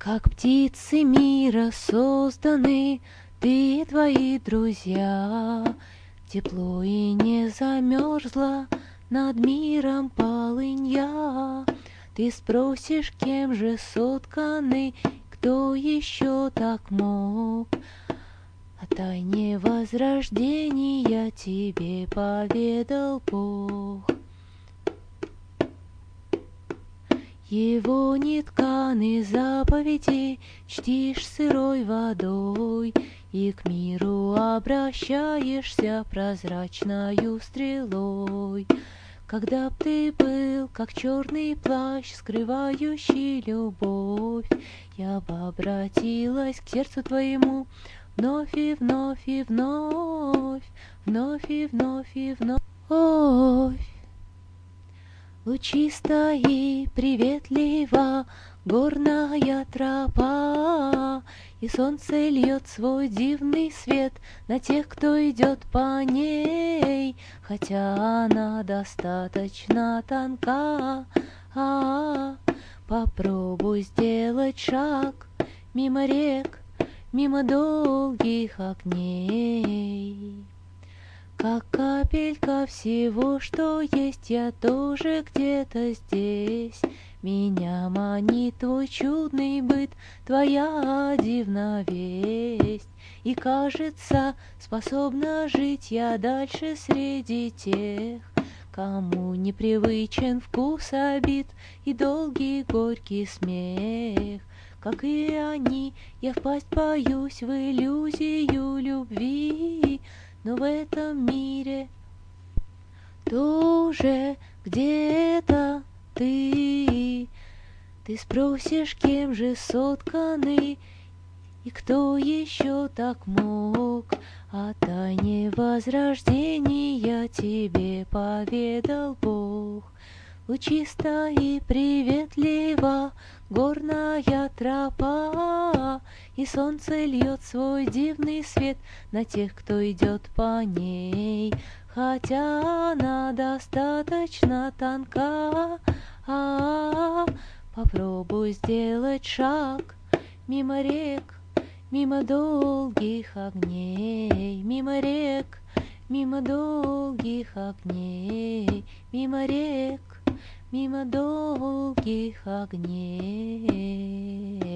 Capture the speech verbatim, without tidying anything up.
Как птицы мира созданы, ты и твои друзья. Тепло и не замерзла над миром полынья. Ты спросишь, кем же сотканы, кто еще так мог? О тайне возрождения тебе поведал Бог. Его нетканые заповеди чтишь сырой водой, и к миру обращаешься прозрачною стрелой. Когда б ты был, как черный плащ, скрывающий любовь, я бы обратилась к сердцу твоему вновь и вновь и вновь, вновь и вновь и вновь. Лучисто и приветлива горная тропа, и солнце льет свой дивный свет на тех, кто идет по ней, хотя она достаточно тонка. А-а-а. Попробуй сделать шаг мимо рек, мимо долгих огней. Как капелька всего, что есть, я тоже где-то здесь. Меня манит твой чудный быт, твоя дивная весть. И кажется, способна жить я дальше среди тех, кому непривычен вкус обид и долгий горький смех. Как и они, я впасть боюсь в иллюзию любви, но в этом мире тоже где-то ты. Ты спросишь, кем же сотканы, и кто еще так мог? О тайне возрождения тебе поведал Бог. Лучисто и приветлива горная тропа, и солнце льет свой дивный свет на тех, кто идет по ней, хотя она достаточно тонка. А-а-а. Попробуй сделать шаг мимо рек, мимо долгих огней, мимо рек, мимо долгих огней, мимо рек, мимо долгих огней.